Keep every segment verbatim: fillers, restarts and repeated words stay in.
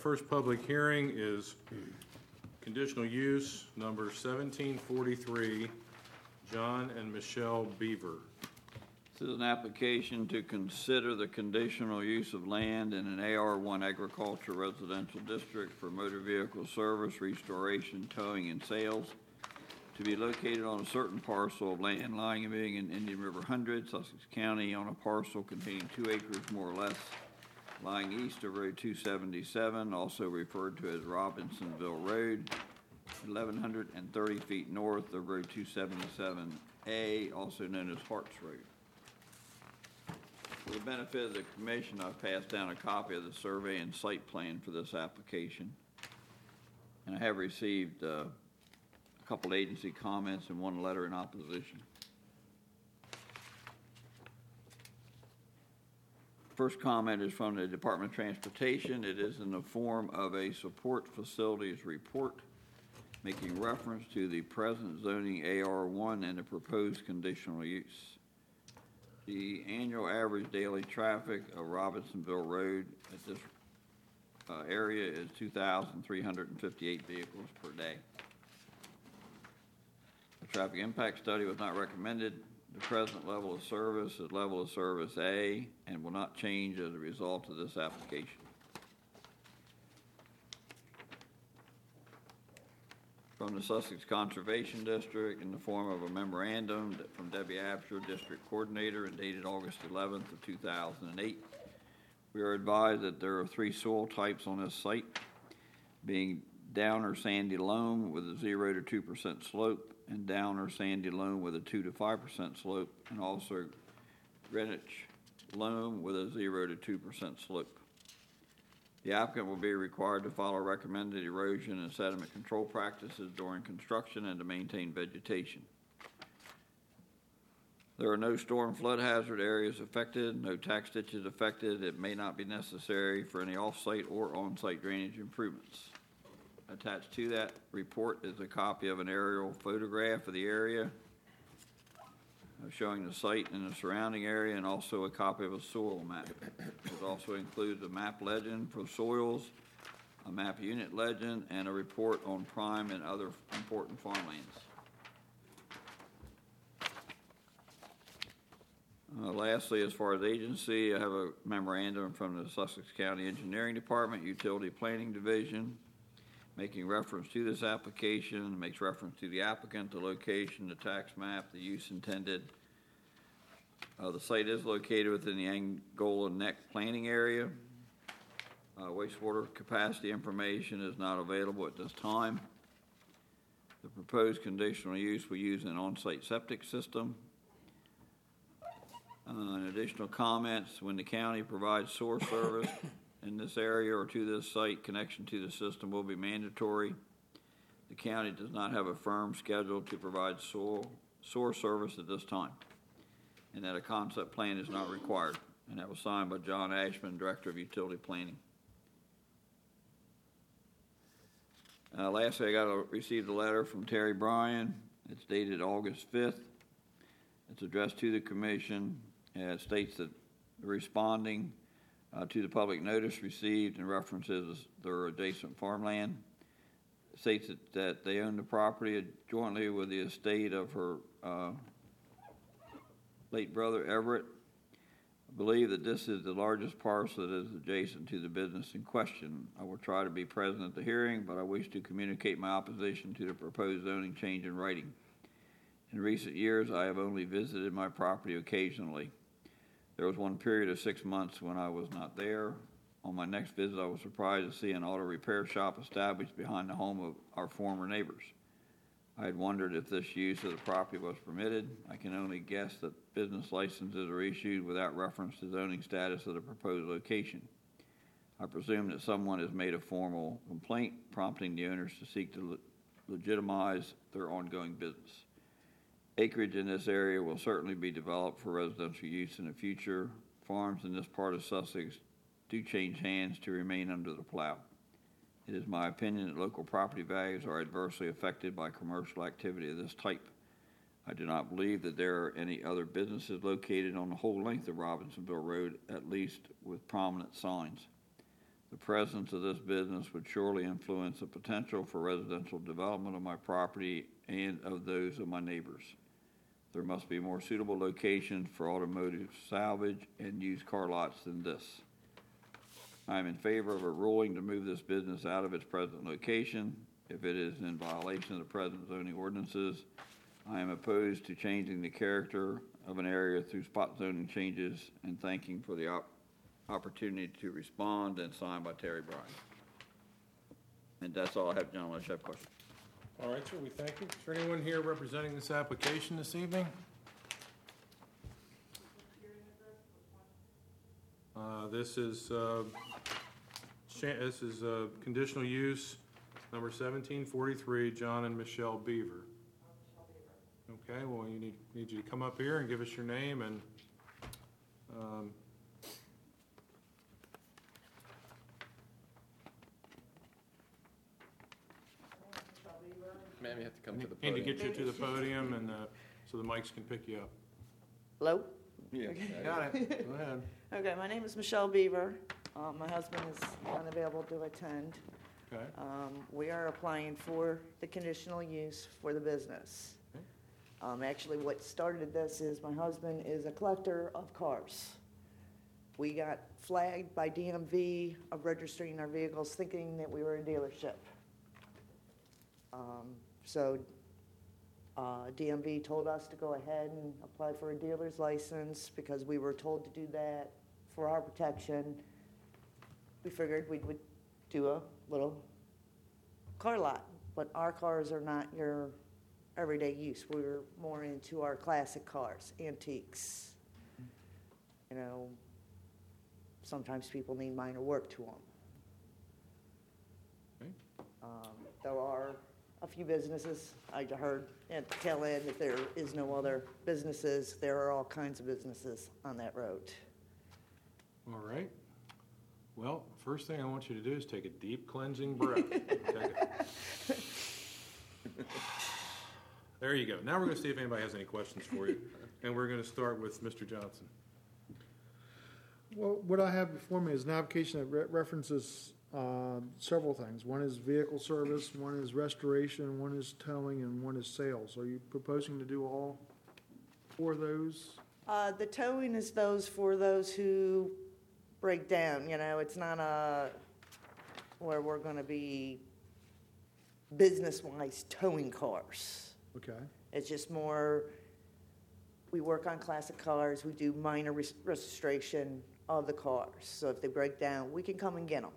first public hearing is conditional use number seventeen forty-three, John and Michelle Beaver. This is an application to consider the conditional use of land in an A R one agriculture residential district for motor vehicle service, restoration, towing, and sales to be located on a certain parcel of land lying and being in Indian River Hundred, Sussex County, on a parcel containing two acres more or less, lying east of Road two seventy-seven, also referred to as Robinsonville Road, eleven thirty feet north of Road two seventy-seven A, also known as Harts Road. For the benefit of the commission, I've passed down a copy of the survey and site plan for this application. And I have received uh, a couple agency comments and one letter in opposition. First comment is from the Department of Transportation. It is in the form of a support facilities report making reference to the present zoning A R one and the proposed conditional use. The annual average daily traffic of Robinsonville Road at this uh, area is two thousand three hundred fifty-eight vehicles per day. A traffic impact study was not recommended. The present level of service is level of service A and will not change as a result of this application. From the Sussex Conservation District in the form of a memorandum from Debbie Absher, District Coordinator, and dated August eleventh of two thousand eight. We are advised that there are three soil types on this site, being down or sandy loam with a zero to two percent slope, and down or sandy loam with a two to five percent slope, and also Greenwich loam with a zero to two percent slope. The applicant will be required to follow recommended erosion and sediment control practices during construction and to maintain vegetation. There are no storm flood hazard areas affected, no tax ditches affected. It may not be necessary for any off-site or on-site drainage improvements. Attached to that report is a copy of an aerial photograph of the area showing the site and the surrounding area, and also a copy of a soil map. It also includes a map legend for soils, a map unit legend, and a report on prime and other important farmlands. Uh, lastly, as far as agency, I have a memorandum from the Sussex County Engineering Department, Utility Planning Division, making reference to this application, makes reference to the applicant, the location, the tax map, the use intended. Uh, the site is located within the Angola Neck planning area. Uh, wastewater capacity information is not available at this time. The proposed conditional use will use an on-site septic system. Uh, in additional comments, when the county provides sewer service in this area or to this site, connection to the system will be mandatory. The county does not have a firm schedule to provide soil, sewer service at this time, and that a concept plan is not required. And that was signed by John Ashman, Director of Utility Planning. Uh, lastly, I got a, received a letter from Terry Bryan. It's dated August fifth. It's addressed to the commission. Uh, it states that responding Uh, to the public notice received and references their adjacent farmland. It states that, that they own the property jointly with the estate of her uh, late brother Everett. I believe that this is the largest parcel that is adjacent to the business in question. I will try to be present at the hearing, but I wish to communicate my opposition to the proposed zoning change in writing. In recent years, I have only visited my property occasionally. There was one period of six months when I was not there. On my next visit, I was surprised to see an auto repair shop established behind the home of our former neighbors. I had wondered if this use of the property was permitted. I can only guess that business licenses are issued without reference to zoning status of the proposed location. I presume that someone has made a formal complaint prompting the owners to seek to le- legitimize their ongoing business. Acreage in this area will certainly be developed for residential use in the future. Farms in this part of Sussex do change hands to remain under the plow. It is my opinion that local property values are adversely affected by commercial activity of this type. I do not believe that there are any other businesses located on the whole length of Robinsonville Road, at least with prominent signs. The presence of this business would surely influence the potential for residential development of my property and of those of my neighbors. There must be more suitable locations for automotive salvage and used car lots than this. I am in favor of a ruling to move this business out of its present location if it is in violation of the present zoning ordinances. I am opposed to changing the character of an area through spot zoning changes, and thanking for the op- opportunity to respond, and signed by Terry Bryan. And that's all I have, gentlemen, unless you have questions. All right, sir, we thank you. Is there anyone here representing this application this evening? Uh, This is, uh, cha- this is uh, conditional use, number seventeen forty-three, John and Michelle Beaver. Okay, well, you need, need you to come up here and give us your name and, um, Ma'am, you have to come to the need to podium. get you to the podium and, uh, so the mics can pick you up. Hello? Yeah. Got it, go ahead. Okay, my name is Michelle Beaver. Um, My husband is unavailable to attend. Okay, Um, We are applying for the conditional use for the business. Okay. Um, Actually, what started this is my husband is a collector of cars. We got flagged by D M V of registering our vehicles thinking that we were a dealership. Um, So uh, D M V told us to go ahead and apply for a dealer's license because we were told to do that for our protection. We figured we would do a little car lot, but our cars are not your everyday use. We're more into our classic cars, antiques. You know, sometimes people need minor work to them. Okay. Um, There are a few businesses. I heard at the tail end that there is no other businesses. There are all kinds of businesses on that road. all right. Well, first thing I want you to do is take a deep cleansing breath. Take it. There you go. Now we're gonna see if anybody has any questions for you. And we're gonna start with Mister Johnson. Well, what I have before me is an application that re- references um, several things. One is vehicle service, one is restoration, one is towing, and one is sales. Are you proposing to do all four of those? Uh, The towing is those for those who break down, you know, it's not a, where we're gonna be business-wise towing cars. Okay. It's just more, we work on classic cars, we do minor res- registration of the cars. So if they break down, we can come and get them.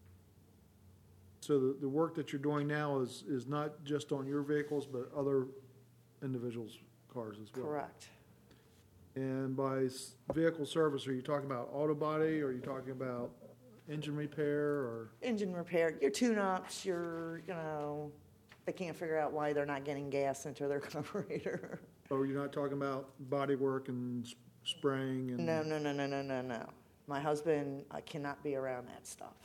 So the, the work that you're doing now is, is not just on your vehicles, but other individuals' cars as well? Correct. And by s- vehicle service, are you talking about auto body, or are you talking about engine repair, or? Engine repair, your tune-ups, your, you know, they can't figure out why they're not getting gas into their carburetor. Or you're not talking about body work and s- spraying and? No, no, no, no, no, no, no. My husband, I cannot be around that stuff.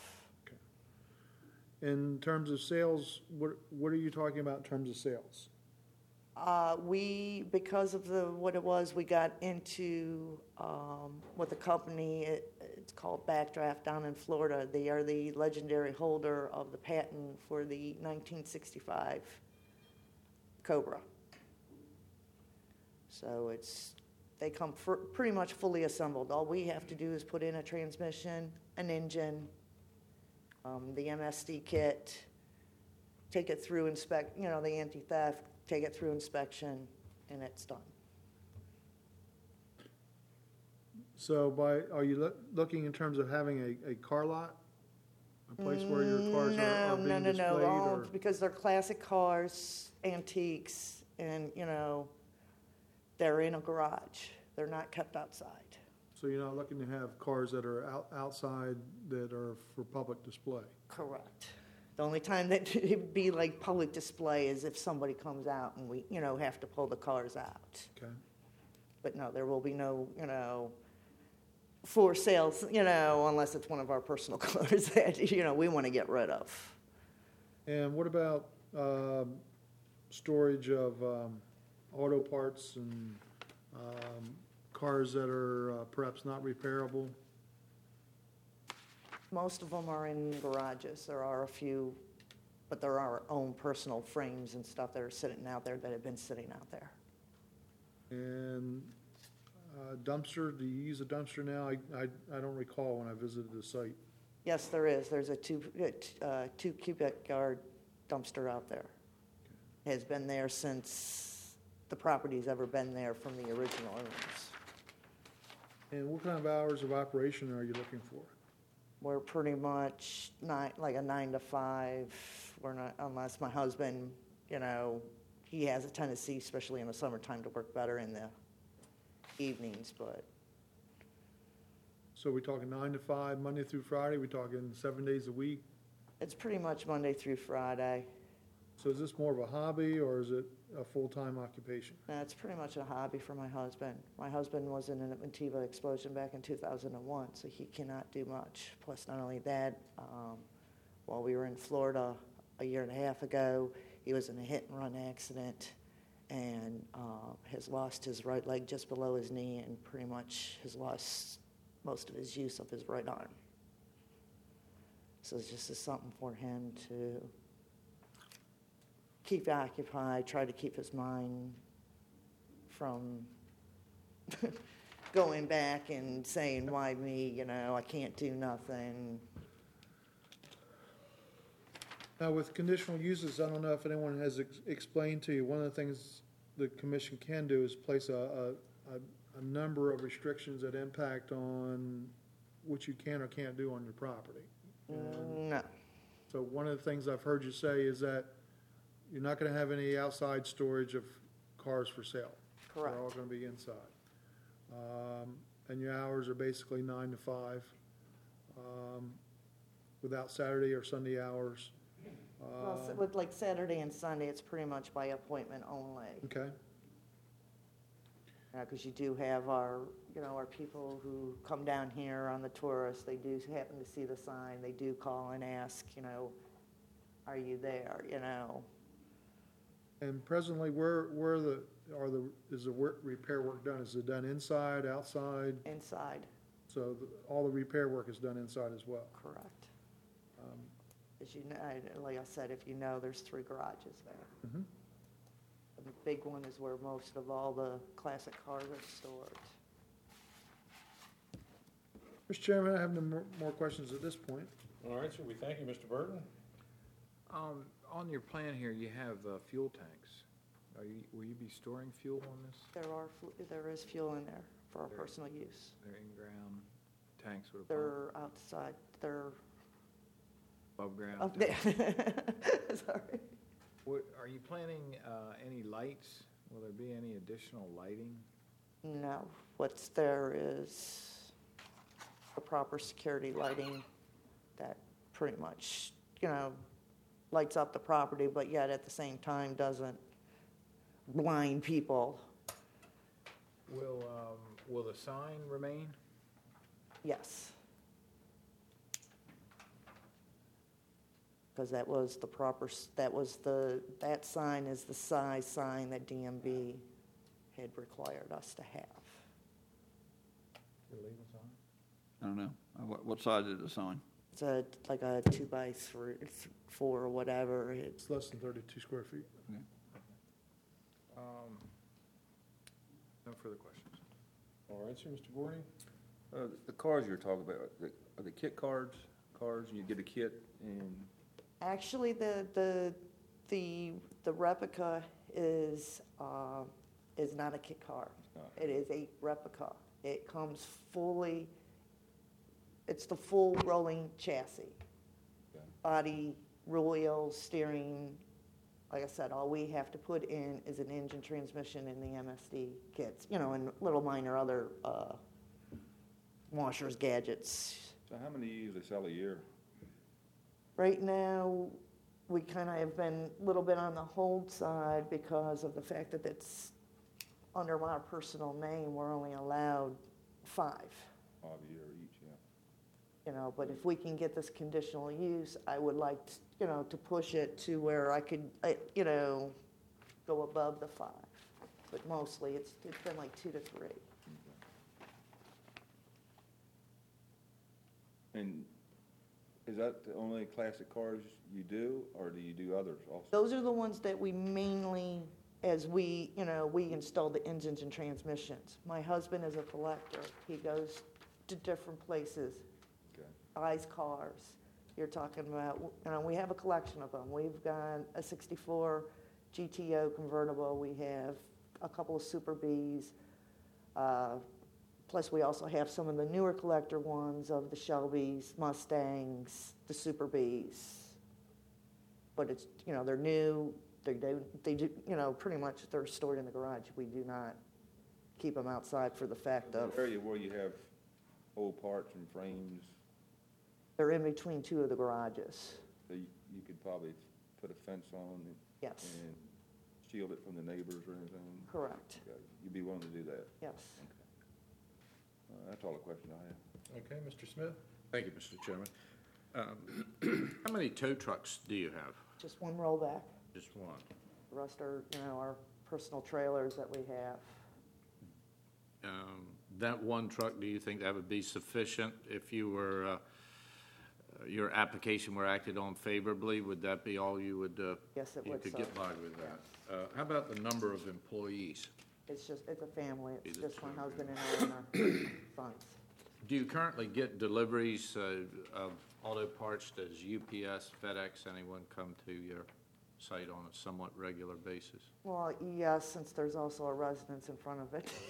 In terms of sales, what, what are you talking about in terms of sales? Uh, we, because of the, what it was, we got into, um, with a company, it, it's called Backdraft down in Florida. They are the legendary holder of the patent for the nineteen sixty-five Cobra. So it's, they come fr- pretty much fully assembled. All we have to do is put in a transmission, an engine, um, the M S D kit, take it through inspect, you know, the anti-theft, take it through inspection, and it's done. So by, are you loo- looking in terms of having a, a car lot? A place where your cars are, are No, being no, no, displayed, no, all, or? because they're classic cars, antiques, and, you know, they're in a garage. They're not kept outside. So you're not looking to have cars that are out, outside that are for public display? Correct. The only time that it'd be like public display is if somebody comes out and we, you know, have to pull the cars out. Okay. But no, there will be no, you know, for sales, you know, unless it's one of our personal cars that, you know, we want to get rid of. And what about um, storage of um, auto parts and um, cars that are uh, perhaps not repairable? Most of them are in garages. There are a few, but there are our own personal frames and stuff that are sitting out there that have been sitting out there. And uh, dumpster, do you use a dumpster now? I, I, I don't recall when I visited the site. Yes, there is. There's a two, uh, two cubic yard dumpster out there. Has been there since the property's ever been there from the original owners. And what kind of hours of operation are you looking for? We're pretty much nine, like a nine to five. We're not, unless my husband, you know, he has a tendency, especially in the summertime, to work better in the evenings, but So we talking nine to five, Monday through Friday? We talking seven days a week? it's pretty much Monday through Friday. So is this more of a hobby or is it a full-time occupation? That's pretty much a hobby for my husband. My husband was in an Ativa explosion back in two thousand one, so he cannot do much. Plus, not only that, um, while we were in Florida a year and a half ago, he was in a hit-and-run accident and uh, has lost his right leg just below his knee and pretty much has lost most of his use of his right arm. So it's just something for him to keep occupied, try to keep his mind from going back and saying, why me, you know, I can't do nothing. Now, with conditional uses, I don't know if anyone has ex- explained to you, one of the things the commission can do is place a, a, a, a number of restrictions that impact on what you can or can't do on your property. And No, so one of the things I've heard you say is that you're not gonna have any outside storage of cars for sale. correct. They're all gonna be inside. Um, and your hours are basically nine to five, um, without Saturday or Sunday hours. Well, s- Um, with like Saturday and Sunday, it's pretty much by appointment only. Okay, Because you do have our, you know, our people who come down here on the tourists, they do happen to see the sign, they do call and ask, you know, are you there, you know? and presently, where, where the, are the, is the work, repair work done? Is it done inside, outside? Inside, So the- all the repair work is done inside as well? correct. Um, As you know, I- like I said, if you know, there's three garages there. mhm. The big one is where most of all the classic cars are stored. Mister Chairman, I have no more, more questions at this point. All right, so we thank you, Mister Burton. Um, on your plan here, you have uh, fuel tanks. Are you, will you be storing fuel on this? There are, fu- there is fuel in there for our There- personal use. They're in-ground tanks with a pump, They're outside, they're above ground? up tanks? there. Sorry. What, are you planning, uh, any lights? Will there be any additional lighting? No, what's there is a proper security lighting that pretty much, you know, lights up the property, but yet at the same time doesn't blind people. Will, um, will the sign remain? Yes. Because that was the proper, s- that was the, that sign is the size sign that D M V had required us to have. The legal sign? I don't know. Uh, What, what size is the sign? It's a, like a two by three, th- four or whatever. It's, It's less than thirty-two square feet. Um, no further questions. All right, sir, Mister Gordy? Uh, the cars you're talking about, the- are they kit cards, cars, and you get a kit and, actually, the, the, the, the replica is, uh, is not a kit car. not. It is a replica. It comes fully, it's the full rolling chassis. Okay. Body, wheels, steering. Like I said, all we have to put in is an engine, transmission, and the M S D kits, you know, and little minor other uh, washers, gadgets. so how many you usually sell a year? Right now, we kind of have been a little bit on the hold side because of the fact that it's under my personal name, we're only allowed five. Five a year each, yeah. You know, but if we can get this conditional use, I would like, to, you know, to push it to where I could, I- you know, go above the five. But mostly, it's, it's been like two to three. And Is that the only classic cars you do, or do you do others also? Those are the ones that we mainly, as we, you know, we install the engines and transmissions. My husband is a collector. He goes to different places, Okay. buys cars. You're talking about, you know, we have a collection of them. We've got a sixty-four G T O convertible. We have a couple of Super Bs. Uh, plus, we also have some of the newer collector ones of the Shelbys, Mustangs, the Super Bs. But it's, you know, they're new. They do, they do, you know, pretty much they're stored in the garage. We do not keep them outside for the fact of, An area where you have old parts and frames, they're in between two of the garages. so you, you could probably put a fence on and, Yes, and shield it from the neighbors or anything? correct. Okay. You'd be willing to do that? Yes. Uh, that's all the question I have. Okay, Mister Smith? Thank you, Mister Chairman. Um, How many tow trucks do you have? Just one rollback. Just one. The rest are, you know, our personal trailers that we have. Um, That one truck, do you think that would be sufficient if you were, uh, your application were acted on favorably? Would that be all you would, uh, Yes, it you would, could sir. get by with that? Uh, How about the number of employees? It's just, it's a family. It's Be the just my two, husband and I and our sons. Do you currently get deliveries uh, of auto parts? Does U P S, FedEx, anyone come to your site on a somewhat regular basis? Well, yes, since there's also a residence in front of it.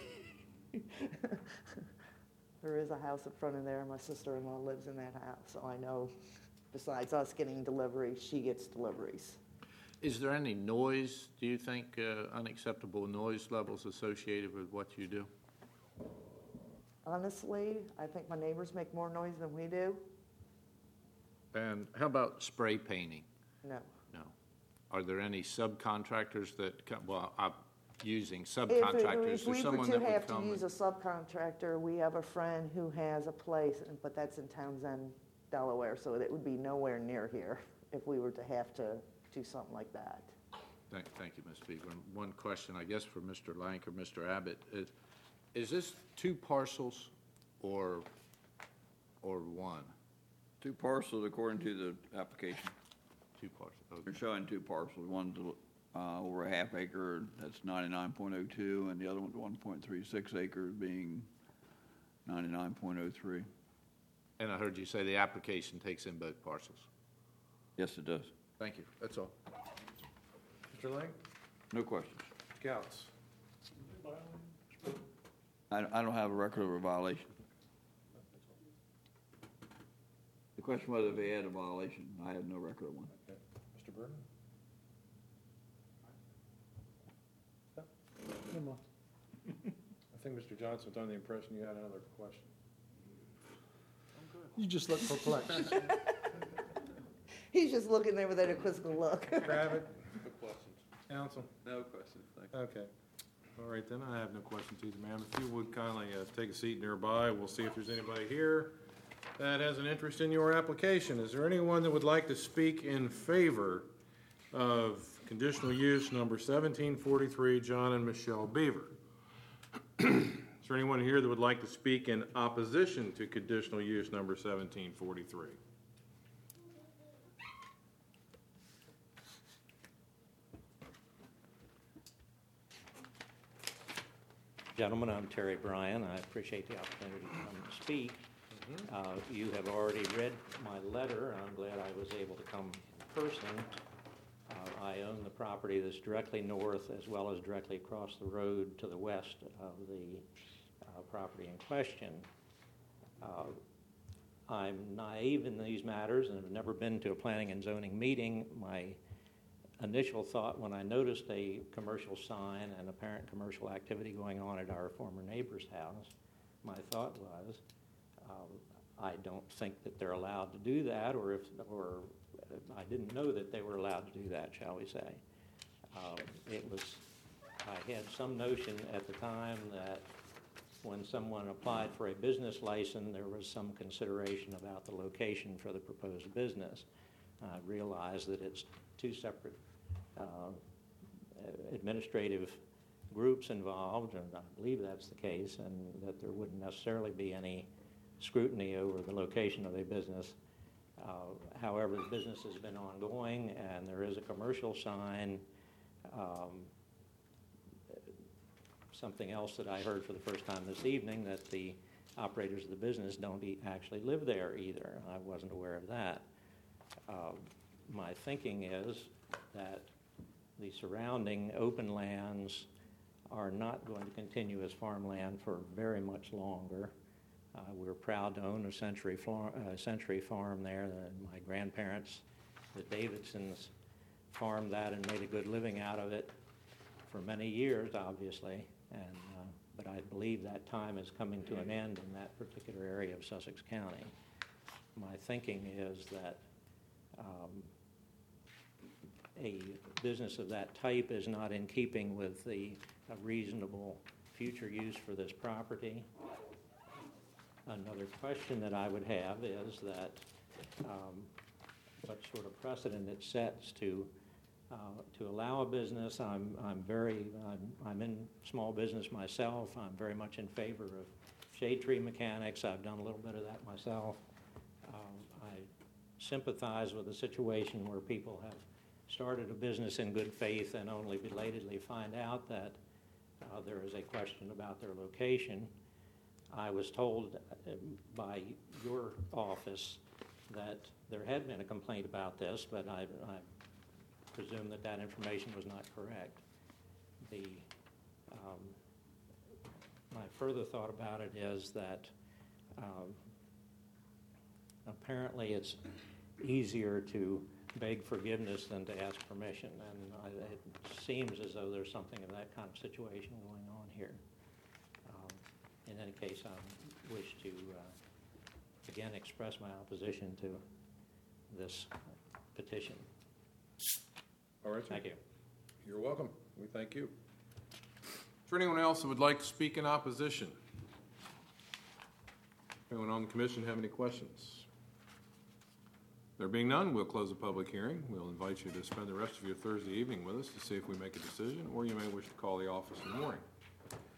There is a house in front of there. My sister-in-law lives in that house, so I know besides us getting deliveries, she gets deliveries. Is there any noise, do you think, uh, unacceptable noise levels associated with what you do? Honestly, I think my neighbors make more noise than we do. And how about spray painting? No. No. Are there any subcontractors that, come? Well, I'm using If, subcontractors, if is we there were someone to that would have to come? use a subcontractor, we have a friend who has a place, but that's in Townsend, Delaware, so it would be nowhere near here if we were to have to do something like that. Thank, thank you, Miz Beaver. And one question, I guess, for Mister Lank or Mister Abbott. Is, is this two parcels or, or one? Two parcels according to the application. Two parcels, We're okay. showing two parcels. One's uh, over a half acre, that's ninety-nine point oh two, and the other one's one point three six acres, being ninety-nine point oh three. And I heard you say the application takes in both parcels. Yes, it does. Thank you, that's all. Mister Lang? No questions. Scouts? I, I don't have a record of a violation. The question was if they had a violation. I have no record of one. Okay. Mister Burton? Never mind. I think Mister Johnson was under the impression you had another question. You just look perplexed. He's just looking there with that quizzical look. Abbott? No questions. Counsel? No questions, thank Okay. All right, then, I have no questions either, ma'am. If you would kindly uh, take a seat nearby, we'll see if there's anybody here that has an interest in your application. Is there anyone that would like to speak in favor of conditional use number seventeen forty-three, John and Michelle Beaver? Is there anyone here that would like to speak in opposition to conditional use number seventeen forty-three? Gentlemen, I'm Terry Bryan. I appreciate the opportunity to come and speak. Uh, You have already read my letter. I'm glad I was able to come in person. Uh, I own the property that's directly north as well as directly across the road to the west of the uh, property in question. Uh, I'm naive in these matters and have never been to a planning and zoning meeting. My initial thought when I noticed a commercial sign and apparent commercial activity going on at our former neighbor's house, my thought was, um, I don't think that they're allowed to do that, or if, or I didn't know that they were allowed to do that, shall we say. Um, it was, I had some notion at the time that when someone applied for a business license, there was some consideration about the location for the proposed business. I realized that it's two separate uh, administrative groups involved, and I believe that's the case, and that there wouldn't necessarily be any scrutiny over the location of a business. Uh, However, the business has been ongoing, and there is a commercial sign. Um, Something else that I heard for the first time this evening, that the operators of the business don't e- actually live there either. I wasn't aware of that. Uh, My thinking is that the surrounding open lands are not going to continue as farmland for very much longer. Uh, we're proud to own a Century Farm, uh, Century Farm there. The, my grandparents, the Davidsons, farmed that and made a good living out of it for many years, obviously. And uh, but I believe that time is coming to an end in that particular area of Sussex County. My thinking is that um, a business of that type is not in keeping with the a reasonable future use for this property. Another question that I would have is that um, what sort of precedent it sets to uh, to allow a business. I'm I'm very I'm, I'm in small business myself. I'm very much in favor of shade tree mechanics. I've done a little bit of that myself. Um, I sympathize with a situation where people have started a business in good faith and only belatedly find out that uh, there is a question about their location. I was told uh, by your office that there had been a complaint about this, but I, I presume that that information was not correct. The um, my further thought about it is that um, apparently it's easier to beg forgiveness than to ask permission, and I, it seems as though there's something of that kind of situation going on here. Um, in any case, I wish to uh, again express my opposition to this petition. All right, sir. Thank you. You're welcome. We thank you. Is there anyone else who would like to speak in opposition? Anyone on the commission have any questions? There being none, we'll close the public hearing. We'll invite you to spend the rest of your Thursday evening with us to see if we make a decision, or you may wish to call the office in the morning.